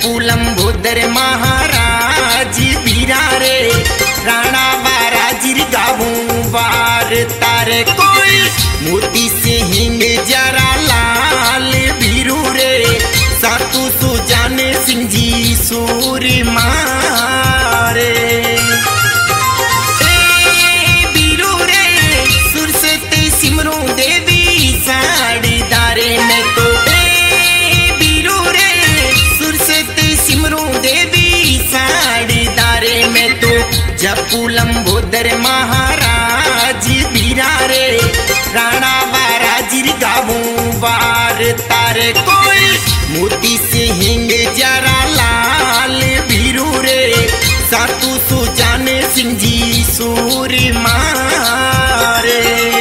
जपुलंबोदर महाराज बीरा रे राणा बाराजीर गावू वार तारे कोई मोती से हिंग जरा लाल बीरू रे सातू सुजाने सिंह जी सूरी मारे बीरू रे सुरसते सिमरू देवी साड़ी दारे में तो बीरू रे सुरसते सिमरू देवी साड़ी दारे में तो जपुलंबोदर महाराज बीरा रे राणा बाराजीर गावू वार तारे कोई मोती से हिंग जरा लाल बीरू रे सातू सुजाने सिंह जी सूरी मारे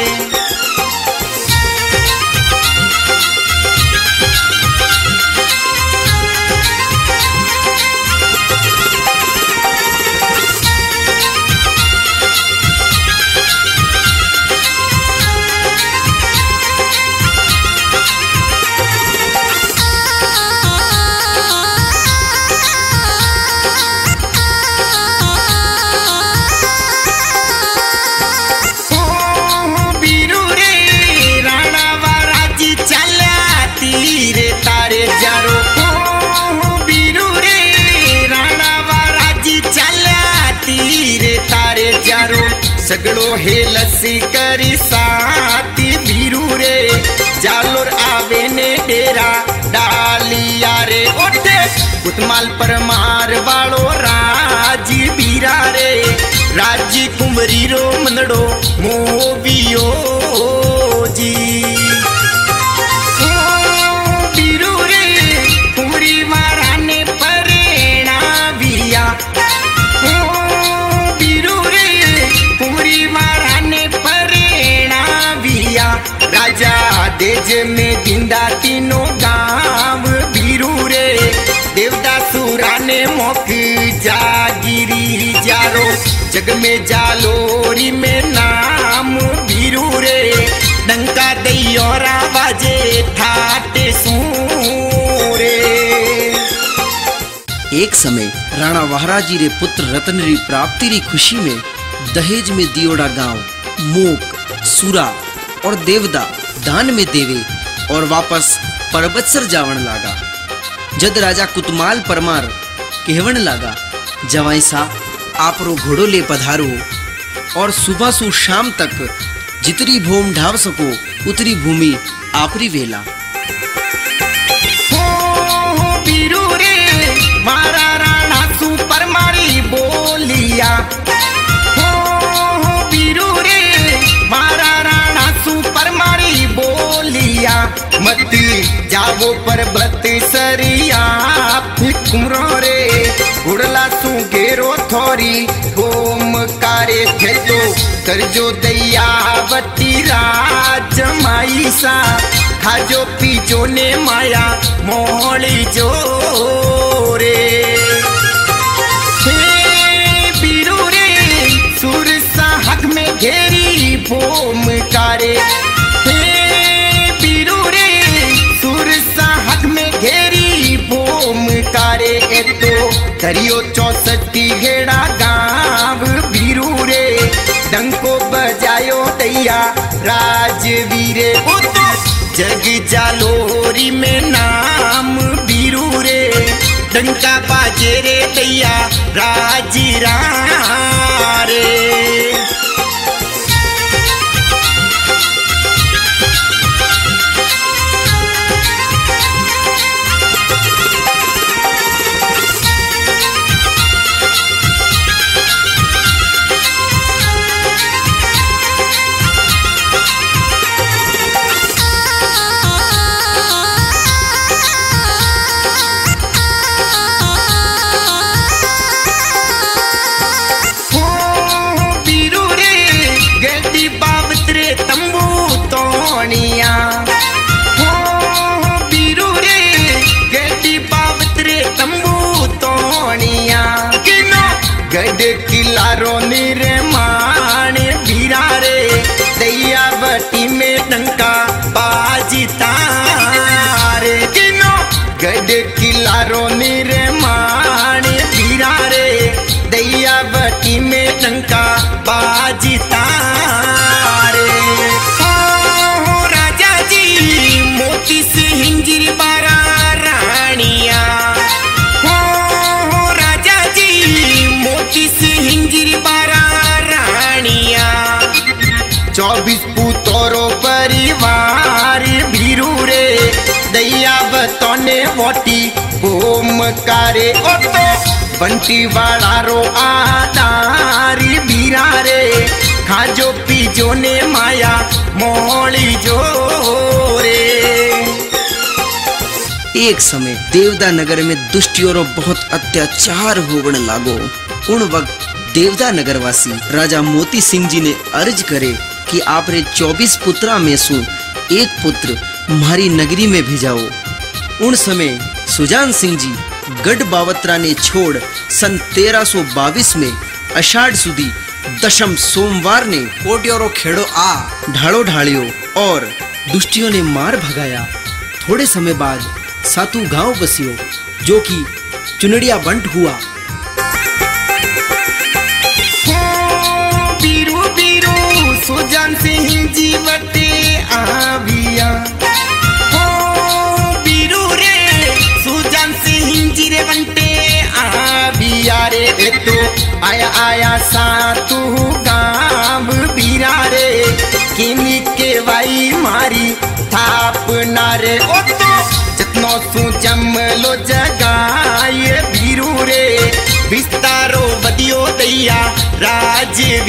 सगड़ो हेलसी करी साथी बीरू रे जालोर आवे ने डेरा डालिया रे ओटे कुतमाल पर मार वालो राजी बीरा रे राजी कुमरी रो मनड़ो मोवियो जी बीरू रे कुमरी मारा ने परेणा बिया राजा देज में दिंदा तीनों गांव बीरू रे देवदासुरा ने मोक जागिरी जारो जग में जालोरी में नाम बीरू रे डंका दैयोरा बाजे ठाटे सूरे। एक समय राणा वाहराजी रे पुत्र रतन री प्राप्ति री खुशी में दहेज में दियोड़ा गांव मोक सूरा और देवदा दान में देवे और वापस परबतसर जावन लागा। जद राजा कुतमाल परमार कहवन लागा जवाई सा आपरो घोड़ो ले पधारो और सुबह सु शाम तक जितनी भूमि ढाव सको उतरी भूमि आपरी वेला। बीरू रे मारा राणा सु परमारी बोलिया बीरू रे मारा राणा सु परमारी बोलिया मत जावो पर्वत सरिया कुमरो रे उड़ला सु गेरो थोरी होम कारे थे तो करजो दैया बती राज माई सा खाजो पीजो ने माया मोहली जो रे बीरू रे सुर सा हक में घेरी भूम कारे बीरू रे सुर सा हक में घेरी भूम कारे तो करियो 64 घेड़ा गांव बीरू रे डंको बजायो दैया राजवीरे जग जालोरी में नाम बीरू रे डंका बाजे रे दैया राजीरा रे। गढ़ किलारो निर्माण बीरा रे दैया बटी में डंका बाजी तारे किनो गढ़ किलारो निर्माण पटी में डंका बाजता रे। हो राजा जी मोती से हिंजिर बारा रानिया, हो राजा जी मोती से हिंजिर बारा रानिया। 24 पुतरो परिवार भीरू रे, दैया बतौने वोटी बोम कारे। ओ तो बंटी वाला रो आदारी बीरा रे, खाजो पीजो ने माया मोली जो रे। एक समय देवदा नगर में दुष्टियों रो बहुत अत्याचार होवण लागो। उन वक्त देवदा नगरवासी राजा मोती सिंह जी ने अर्ज करे कि आप रे 24 पुत्रा में सु एक पुत्र मारी नगरी में भेजाओ। उन समय सुजान सिंह जी गढ़ बावत्रा ने छोड़ सन 1322 में अषाढ़ सुदी दशम सोमवार ने कोटियोरो खेड़ो आ ढाड़ो ढालियो और दुष्टियों ने मार भगाया। थोड़े समय बाद सातु गांव बसियो जो कि चुनड़िया बंट हुआ। बीरू बीरू सुजान सिंह जीवते आविया, हो बीरू रे सुजान सिंह जी रे बंटे आविया रे। तो आया आया सातु गांव बीरा रे, किनी के वाई मारी थाप नारे। ओ तो जतनो सु जमलो जगाए बीरू रे, विस्तारो बदियो दैया राजवीरे।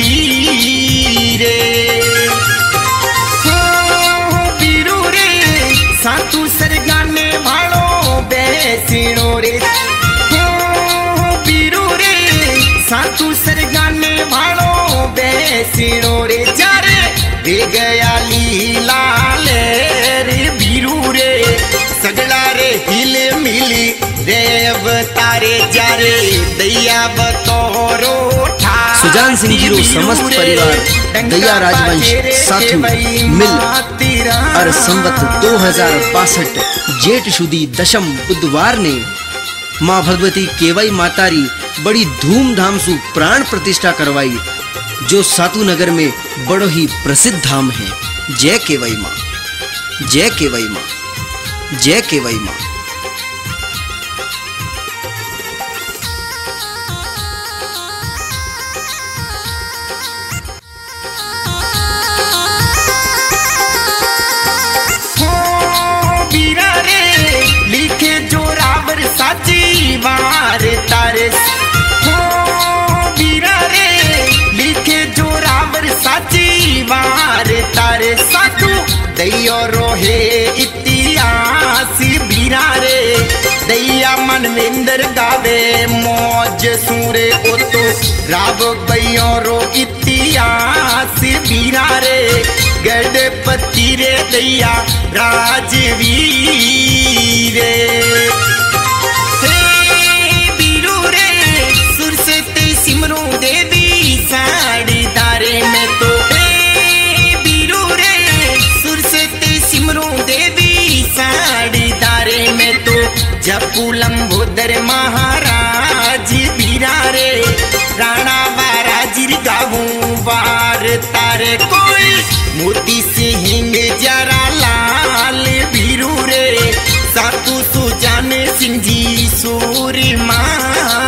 हो बीरू रे सातु सरगाने भाड़ो बेसिणो रे, हो बीरू रे सातु सरगाने भाड़ो बेसिणो रे। जारे वे गया लीला ले बीरू रे, सगला रे हिल मिली देव तारे जारे, दैया बतौरो सुजान सिंह जी रो समस्त परिवार दैया राजवंश साथु मिल और संवत 2062 जेठ सुदी दशम बुधवार ने माँ भगवती केवई मातारी बड़ी धूमधाम से प्राण प्रतिष्ठा करवाई, जो सातु नगर में बड़ो ही प्रसिद्ध धाम है। जय केवई माँ, जय केवई माँ, जय केवई माँ। साची वार तारे, हो बीरा रे लिखे जोरावर साची वार तारे। साधु दैयो रोहे इतिहास बीरा रे, दैया मनविंदर गावे मौज सूरे। ओ तो राव बैयो रो इतिहास बीरा रे, गढ़पति रे दैया राजवीर रे। सिमरू देवी साड़ी दारे में तो, बीरू रे सुर से ते सिमरू देवी साड़ी दारे में तो। जपू लंबोदर महाराज बीरा रे, राणा वाराजिर गावू वार तारे। कोई मोती सिंह जरा लाल बीरू रे, सातु सुजान सिंह जी सूरी माँ